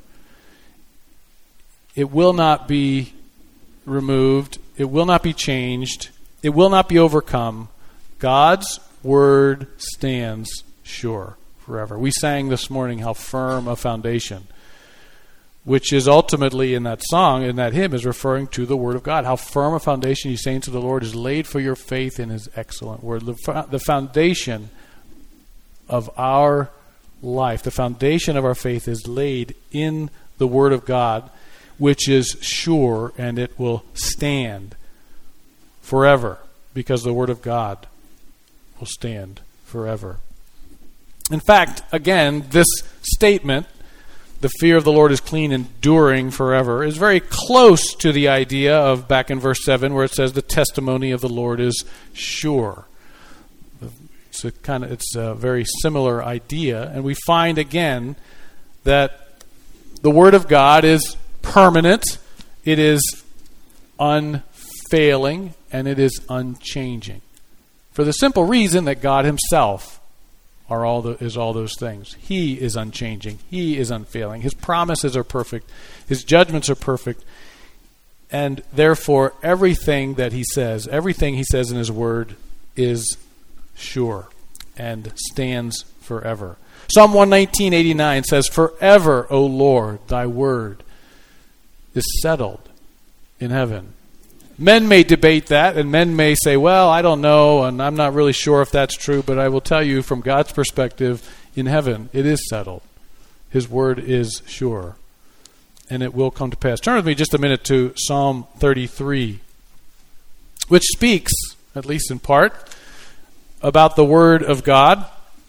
It will not be removed. It will not be changed. It will not be overcome. God's Word stands sure forever. We sang this morning how firm a foundation, which is ultimately in that song, in that hymn, is referring to the Word of God. How firm a foundation, you saints of the Lord, is laid for your faith in His excellent Word. The, the foundation of our life, the foundation of our faith is laid in the Word of God, which is sure, and it will stand forever, because the Word of God will stand forever. In fact, again, this statement, "The fear of the Lord is clean, enduring forever," is very close to the idea of back in verse seven, where it says the testimony of the Lord is sure. It's a kind of it's a very similar idea, and we find again that the Word of God is permanent, it is unfailing, and it is unchanging. For the simple reason that God Himself are all the, is all those things. He is unchanging. He is unfailing. His promises are perfect. His judgments are perfect. And therefore, everything that He says, everything He says in His Word is sure and stands forever. Psalm one nineteen, eighty-nine says, "Forever, O Lord, Thy Word is settled in heaven." Men may debate that, and men may say, well, I don't know, and I'm not really sure if that's true, but I will tell you from God's perspective, in heaven, it is settled. His Word is sure, and it will come to pass. Turn with me just a minute to Psalm thirty-three, which speaks, at least in part, about the Word of God.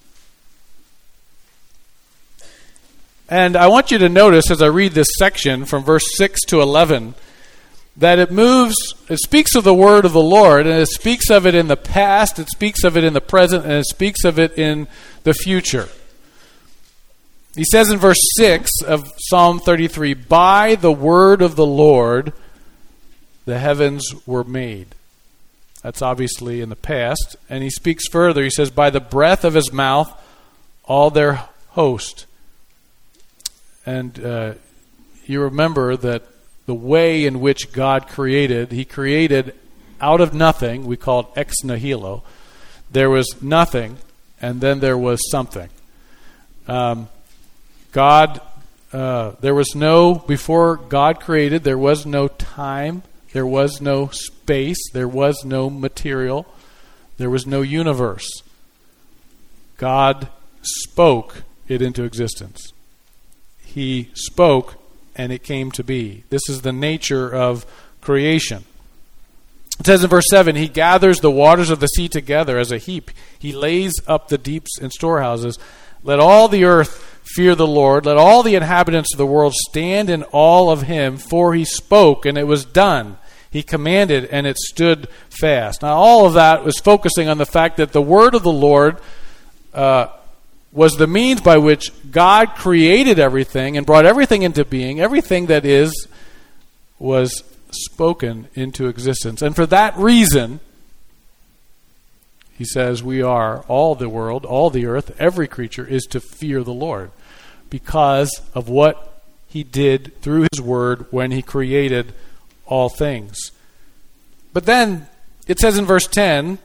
And I want you to notice as I read this section from verse six to eleven, that it moves, it speaks of the Word of the Lord, and it speaks of it in the past, it speaks of it in the present, and it speaks of it in the future. He says in verse six of Psalm thirty-three, "By the word of the Lord the heavens were made." That's obviously in the past. And he speaks further. He says, "By the breath of His mouth all their host." And uh, you remember that the way in which God created, He created out of nothing. We call it ex nihilo. There was nothing, and then there was something. Um, God Uh, there was no, before God created, there was no time, there was no space, there was no material, there was no universe. God spoke it into existence. He spoke and it came to be. This is the nature of creation. It says in verse seven, he gathers the waters of the sea together as a heap. He lays up the deeps in storehouses. Let all the earth fear the Lord. Let all the inhabitants of the world stand in awe of him, for he spoke and it was done. He commanded and it stood fast. Now all of that was focusing on the fact that the word of the Lord uh, was the means by which God created everything and brought everything into being. Everything that is was spoken into existence. And for that reason, he says we are, all the world, all the earth, every creature is to fear the Lord because of what he did through his word when he created all things. But then it says in verse ten,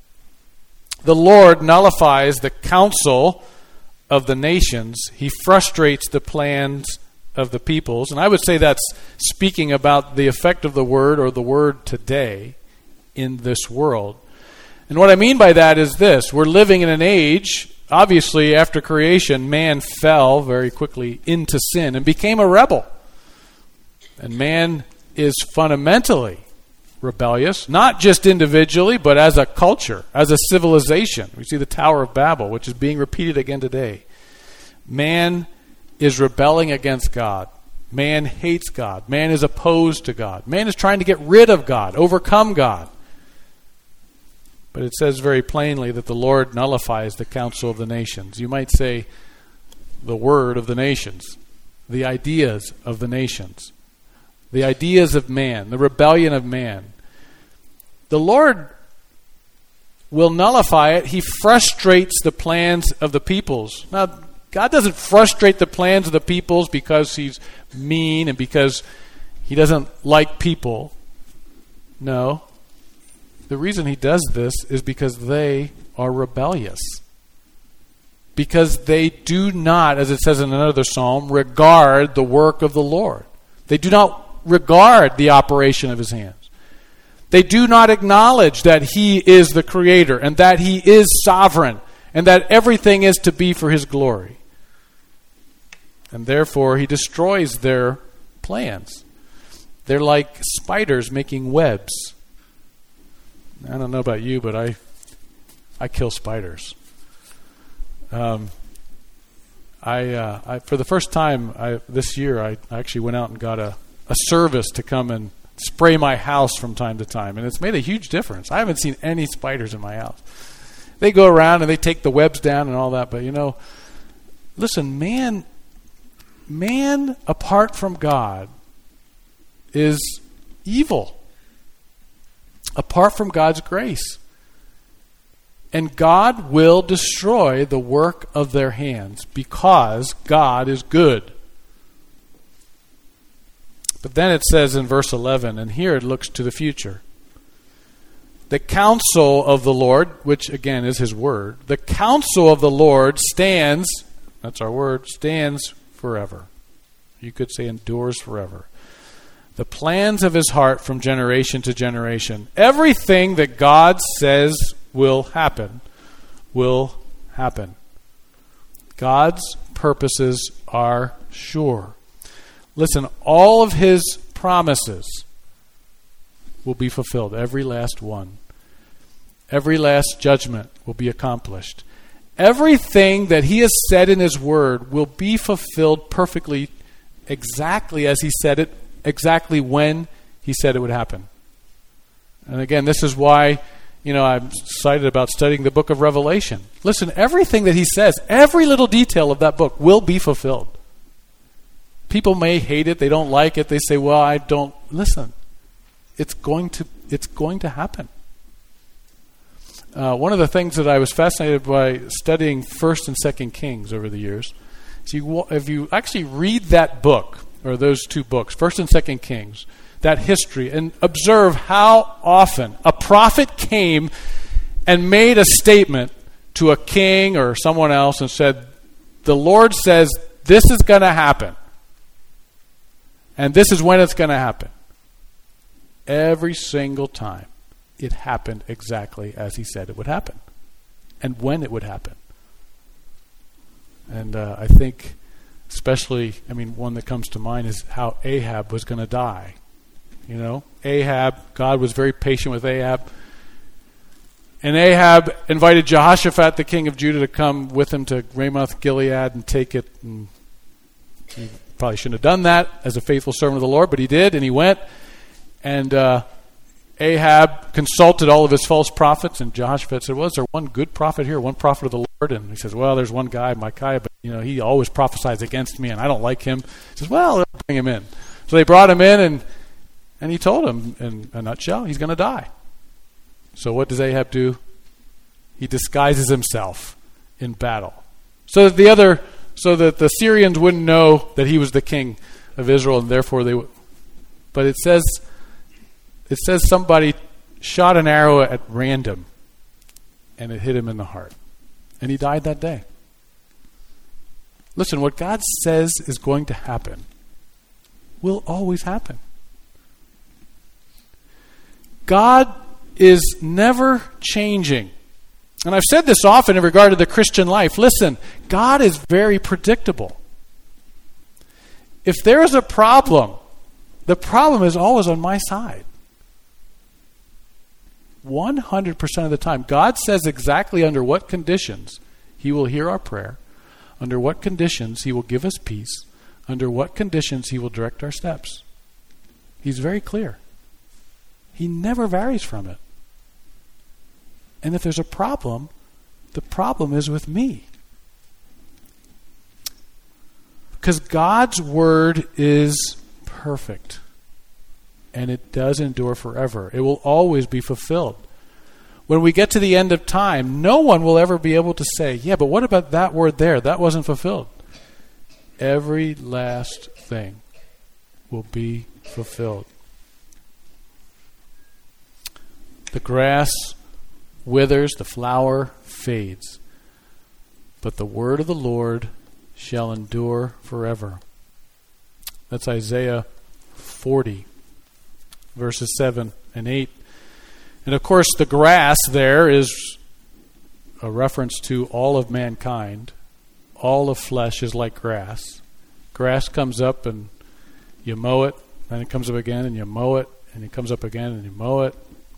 the Lord nullifies the counsel of the nations. He frustrates the plans of the peoples. And I would say that's speaking about the effect of the word or the word today in this world. And what I mean by that is this. We're living in an age, obviously after creation, man fell very quickly into sin and became a rebel. And man is fundamentally rebellious, not just individually, but as a culture, as a civilization. We see the Tower of Babel, which is being repeated again today. Man is rebelling against God. Man hates God. Man is opposed to God. Man is trying to get rid of God, overcome God. But it says very plainly that the Lord nullifies the counsel of the nations. You might say the word of the nations, the ideas of the nations, the ideas of man, the rebellion of man. The Lord will nullify it. He frustrates the plans of the peoples. Now, God doesn't frustrate the plans of the peoples because he's mean and because he doesn't like people. No. The reason he does this is because they are rebellious. Because they do not, as it says in another psalm, regard the work of the Lord. They do not regard the operation of his hands. They do not acknowledge that he is the creator and that he is sovereign and that everything is to be for his glory. And therefore, he destroys their plans. They're like spiders making webs. I don't know about you, but I I kill spiders. Um, I, uh, I for the first time I, this year, I, I actually went out and got a, a service to come and spray my house from time to time, and it's made a huge difference. I haven't seen any spiders in my house. They go around and they take the webs down and all that, but you know, listen, man, man apart from God is evil. Apart from God's grace. And God will destroy the work of their hands because God is good. But then it says in verse eleven, and here it looks to the future. The counsel of the Lord, which again is his word, the counsel of the Lord stands, that's our word, stands forever. You could say endures forever. The plans of his heart from generation to generation. Everything that God says will happen, will happen. God's purposes are sure. Listen, all of his promises will be fulfilled, every last one. Every last judgment will be accomplished. Everything that he has said in his word will be fulfilled perfectly, exactly as he said it, exactly when he said it would happen. And again, this is why, you know, I'm excited about studying the book of Revelation. Listen, everything that he says, every little detail of that book will be fulfilled. People may hate it, they don't like it, they say, well, I don't. Listen, it's going to, it's going to happen. Uh, one of the things that I was fascinated by studying First and Second Kings over the years, is you, if you actually read that book, or those two books, First and Second Kings, that history, and observe how often a prophet came and made a statement to a king or someone else and said, the Lord says this is going to happen. And this is when it's going to happen. Every single time, it happened exactly as he said it would happen. And when it would happen. And uh, I think, especially, I mean, one that comes to mind is how Ahab was going to die. You know, Ahab, God was very patient with Ahab. And Ahab invited Jehoshaphat, the king of Judah, to come with him to Ramoth Gilead and take it. And he probably shouldn't have done that as a faithful servant of the Lord, but he did, and he went. And uh, Ahab consulted all of his false prophets, and Jehoshaphat said, well, is there one good prophet here, one prophet of the Lord? And he says, well, there's one guy, Micaiah, but you know he always prophesies against me, and I don't like him. He says, well, I'll bring him in. So they brought him in, and and he told him, in a nutshell, he's going to die. So what does Ahab do? He disguises himself in battle, so that the other, so that the Syrians wouldn't know that he was the king of Israel, and therefore they would. But it says, it says somebody shot an arrow at random, and it hit him in the heart, and he died that day. Listen, what God says is going to happen will always happen. God is never changing. And I've said this often in regard to the Christian life. Listen, God is very predictable. If there is a problem, the problem is always on my side. one hundred percent of the time. God says exactly under what conditions he will hear our prayer, under what conditions he will give us peace, under what conditions he will direct our steps. He's very clear. He never varies from it. And if there's a problem, the problem is with me. Because God's word is perfect. And it does endure forever. It will always be fulfilled. When we get to the end of time, no one will ever be able to say, yeah, but what about that word there? That wasn't fulfilled. Every last thing will be fulfilled. The grass withers, the flower fades, but the word of the Lord shall endure forever. That's Isaiah forty, verses seven and eight. And of course, the grass there is a reference to all of mankind. All of flesh is like grass. Grass comes up and you mow it, and it comes up again and you mow it, and it comes up again and you mow it.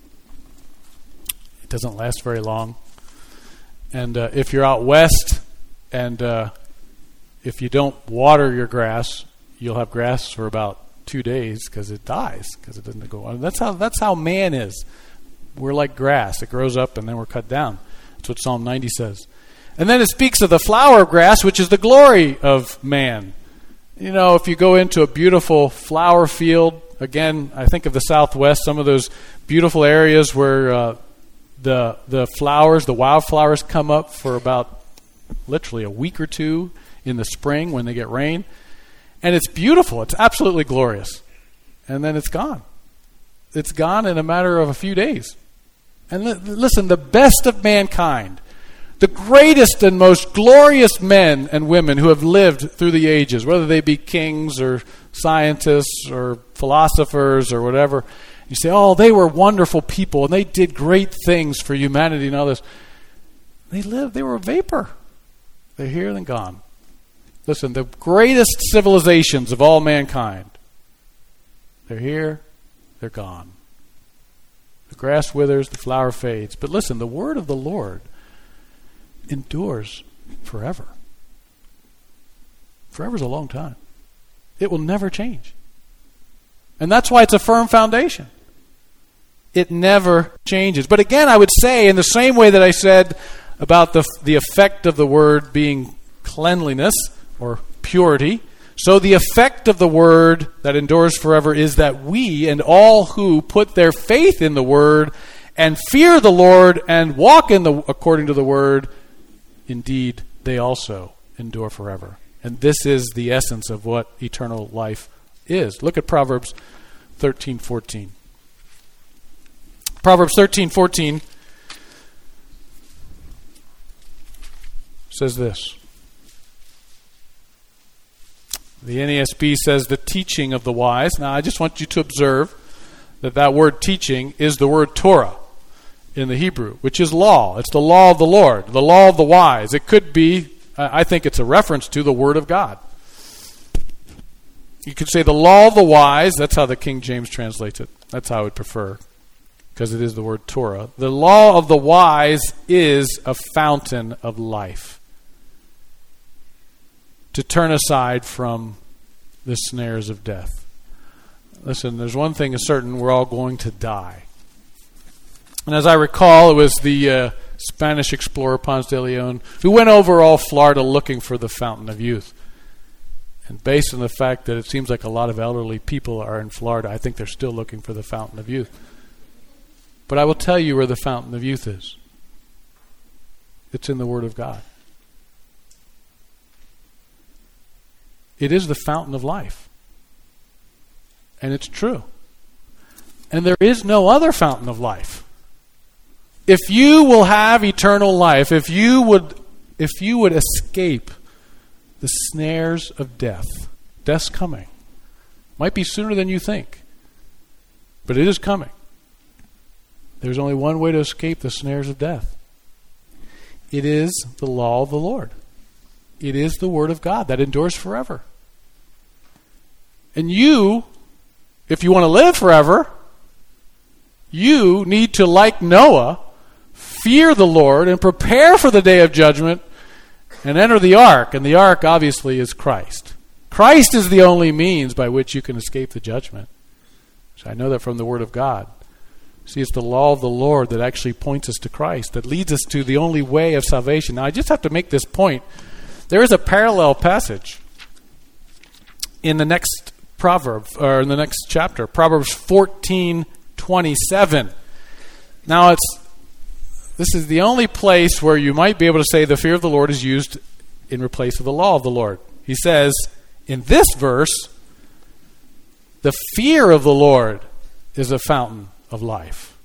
It doesn't last very long. And uh, if you're out west and uh, if you don't water your grass, you'll have grass for about two days because it dies, because it doesn't go on. That's how that's how man is. We're like grass. It grows up and then we're cut down. That's what Psalm ninety says. And then it speaks of the flower of grass, which is the glory of man. You know, if you go into a beautiful flower field, again, I think of the Southwest, some of those beautiful areas where uh, the the flowers, the wildflowers come up for about literally a week or two in the spring when they get rain. And it's beautiful. It's absolutely glorious. And then it's gone. It's gone in a matter of a few days. And li- listen, the best of mankind, the greatest and most glorious men and women who have lived through the ages, whether they be kings or scientists or philosophers or whatever, you say, oh, they were wonderful people and they did great things for humanity and all this. They lived, they were a vapor. They're here and gone. Listen, the greatest civilizations of all mankind, they're here, they're gone. The grass withers, the flower fades. But listen, the word of the Lord endures forever. Forever is a long time. It will never change. And that's why it's a firm foundation. It never changes. But again, I would say, in the same way that I said about the the effect of the word being cleanliness or purity, so the effect of the word that endures forever is that we and all who put their faith in the word and fear the Lord and walk in the according to the word, indeed, they also endure forever. And this is the essence of what eternal life is. Look at Proverbs thirteen fourteen. Proverbs thirteen fourteen says this. The N A S B says the teaching of the wise. Now, I just want you to observe that that word teaching is the word Torah in the Hebrew, which is law. It's the law of the Lord, the law of the wise. It could be, I think it's a reference to the Word of God. You could say the law of the wise. That's how the King James translates it. That's how I would prefer, because it is the word Torah. The law of the wise is a fountain of life, to turn aside from the snares of death. Listen, there's one thing is certain: we're all going to die. And as I recall, it was the uh, Spanish explorer Ponce de Leon who went over all Florida looking for the fountain of youth. And based on the fact that it seems like a lot of elderly people are in Florida, I think they're still looking for the fountain of youth. But I will tell you where the fountain of youth is. It's in the Word of God. It is the fountain of life. And it's true. And there is no other fountain of life. If you will have eternal life, if you would if you would escape the snares of death, death's coming. Might be sooner than you think, but it is coming. There's only one way to escape the snares of death. It is the law of the Lord. It is the Word of God that endures forever. And you, if you want to live forever, you need to, like Noah, fear the Lord and prepare for the day of judgment and enter the ark. And the ark, obviously, is Christ. Christ is the only means by which you can escape the judgment. So I know that from the Word of God. See, it's the law of the Lord that actually points us to Christ, that leads us to the only way of salvation. Now, I just have to make this point. There is a parallel passage in the next proverb, or in the next chapter, Proverbs fourteen twenty-seven. Now, it's this is the only place where you might be able to say the fear of the Lord is used in replace of the law of the Lord. He says, in this verse, the fear of the Lord is a fountain of life,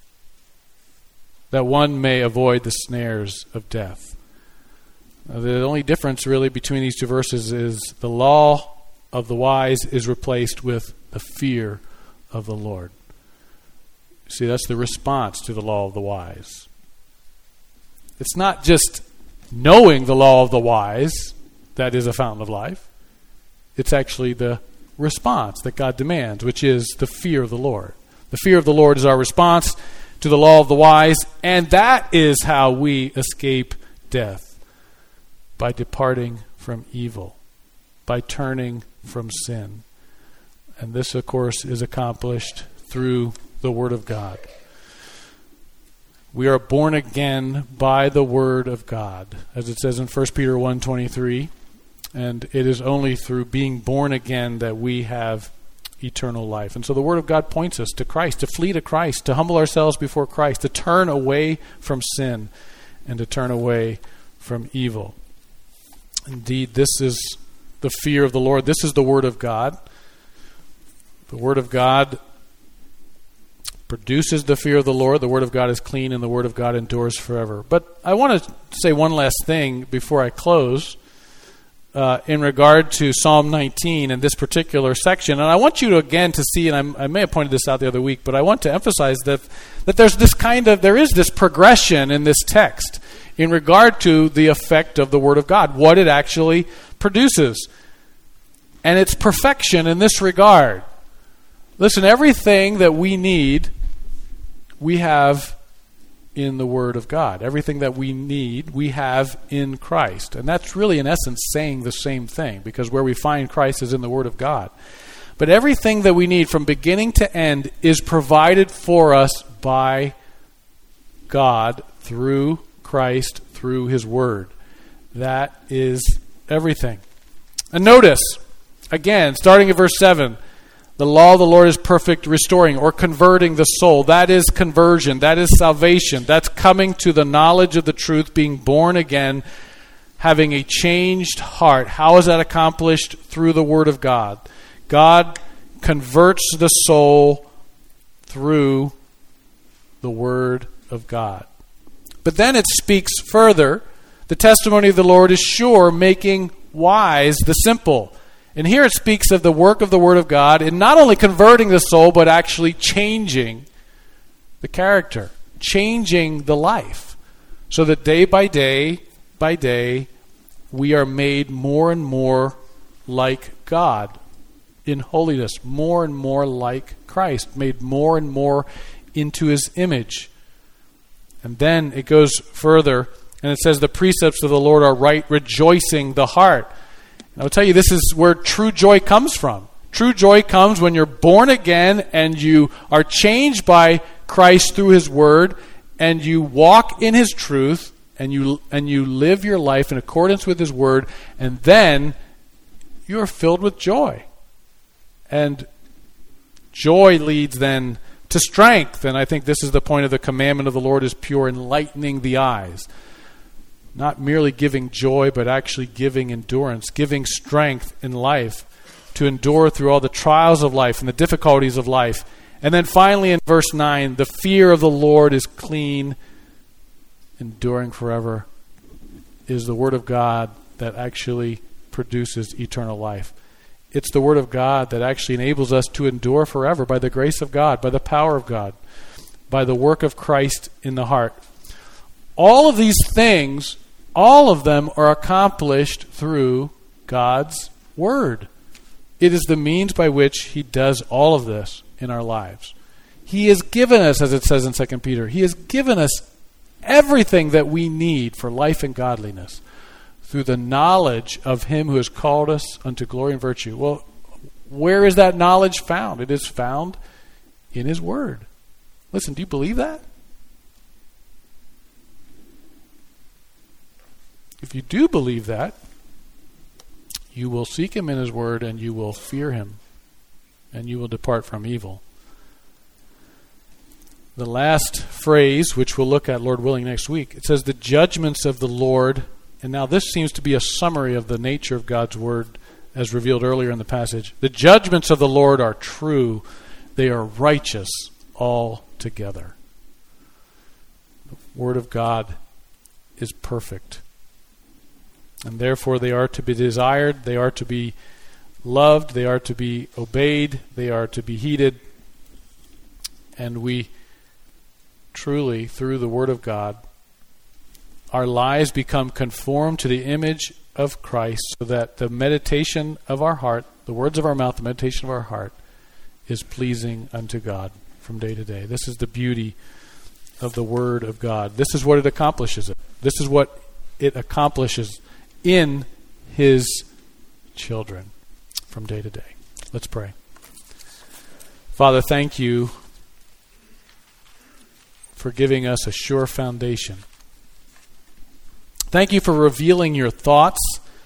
that one may avoid the snares of death. Now, the only difference really between these two verses is the law of the wise is replaced with the fear of the Lord. See, that's the response to the law of the wise. It's not just knowing the law of the wise that is a fountain of life. It's actually the response that God demands, which is the fear of the Lord. The fear of the Lord is our response to the law of the wise, and that is how we escape death, by departing from evil, by turning from sin. And this, of course, is accomplished through the Word of God. We are born again by the Word of God, as it says in First Peter one twenty-three, and it is only through being born again that we have eternal life. And so the Word of God points us to Christ, to flee to Christ, to humble ourselves before Christ, to turn away from sin and to turn away from evil. Indeed, this is the fear of the Lord. This is the Word of God. The Word of God produces the fear of the Lord. The Word of God is clean, and the Word of God endures forever. But I want to say one last thing before I close uh, in regard to Psalm nineteen and this particular section. And I want you to, again, to see, and I'm, I may have pointed this out the other week, but I want to emphasize that that there's this kind of, there is this progression in this text in regard to the effect of the Word of God, what it actually produces, and its perfection in this regard. Listen, everything that we need, we have in the Word of God. Everything that we need, we have in Christ. And that's really, in essence, saying the same thing, because where we find Christ is in the Word of God. But everything that we need from beginning to end is provided for us by God through Christ, through His Word. That is everything. And notice, again, starting at verse seven, the law of the Lord is perfect, restoring or converting the soul. That is conversion. That is salvation. That's coming to the knowledge of the truth, being born again, having a changed heart. How is that accomplished? Through the Word of God. God converts the soul through the Word of God. But then it speaks further. The testimony of the Lord is sure, making wise the simple. And here it speaks of the work of the Word of God in not only converting the soul, but actually changing the character, changing the life, so that day by day by day, we are made more and more like God in holiness, more and more like Christ, made more and more into His image. And then it goes further, and it says, the precepts of the Lord are right, rejoicing the heart. And I'll tell you, this is where true joy comes from. True joy comes when you're born again and you are changed by Christ through His Word, and you walk in His truth, and you and you live your life in accordance with His Word, and then you are filled with joy. And joy leads then to strength, and I think this is the point of the commandment of the Lord is pure, enlightening the eyes. Not merely giving joy, but actually giving endurance, giving strength in life to endure through all the trials of life and the difficulties of life. And then finally in verse nine, the fear of the Lord is clean, enduring forever, is the Word of God that actually produces eternal life. It's the Word of God that actually enables us to endure forever by the grace of God, by the power of God, by the work of Christ in the heart. All of these things, all of them are accomplished through God's Word. It is the means by which He does all of this in our lives. He has given us, as it says in Second Peter, He has given us everything that we need for life and godliness through the knowledge of Him who has called us unto glory and virtue. Well, where is that knowledge found? It is found in His Word. Listen, do you believe that? If you do believe that, you will seek Him in His Word, and you will fear Him, and you will depart from evil. The last phrase, which we'll look at, Lord willing, next week, it says, the judgments of the Lord. And now this seems to be a summary of the nature of God's Word as revealed earlier in the passage. The judgments of the Lord are true. They are righteous altogether. The Word of God is perfect. And therefore they are to be desired, they are to be loved, they are to be obeyed, they are to be heeded. And we truly, through the Word of God, our lives become conformed to the image of Christ, so that the meditation of our heart, the words of our mouth, the meditation of our heart, is pleasing unto God from day to day. This is the beauty of the Word of God. This is what it accomplishes. This is what it accomplishes in His children from day to day. Let's pray. Father, thank You for giving us a sure foundation. Thank You for revealing Your thoughts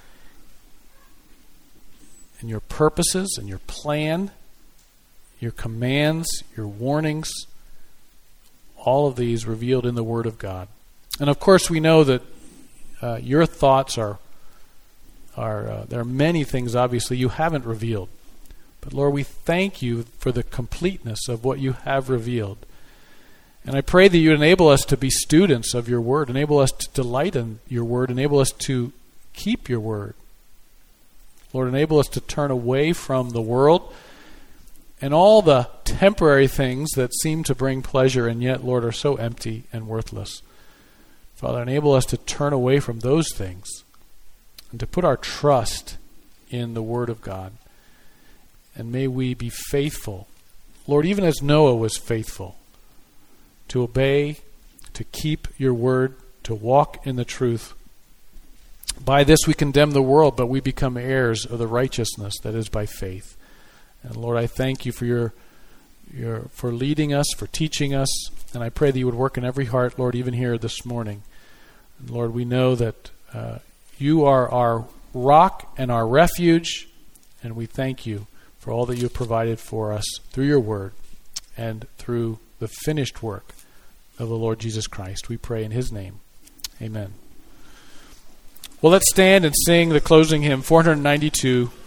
and Your purposes and Your plan, Your commands, Your warnings, all of these revealed in the Word of God. And of course we know that uh, Your thoughts are, are uh, there are many things obviously You haven't revealed. But Lord, we thank You for the completeness of what You have revealed. And I pray that You enable us to be students of Your Word, enable us to delight in Your Word, enable us to keep Your Word. Lord, enable us to turn away from the world and all the temporary things that seem to bring pleasure and yet, Lord, are so empty and worthless. Father, enable us to turn away from those things and to put our trust in the Word of God. And may we be faithful, Lord, even as Noah was faithful, to obey, to keep Your Word, to walk in the truth. By this we condemn the world, but we become heirs of the righteousness that is by faith. And Lord, I thank You for your, your for leading us, for teaching us, and I pray that You would work in every heart, Lord, even here this morning. And Lord, we know that uh, You are our rock and our refuge, and we thank You for all that You have provided for us through Your Word and through the finished work of the Lord Jesus Christ. We pray in His name. Amen. Well, let's stand and sing the closing hymn, four ninety-two.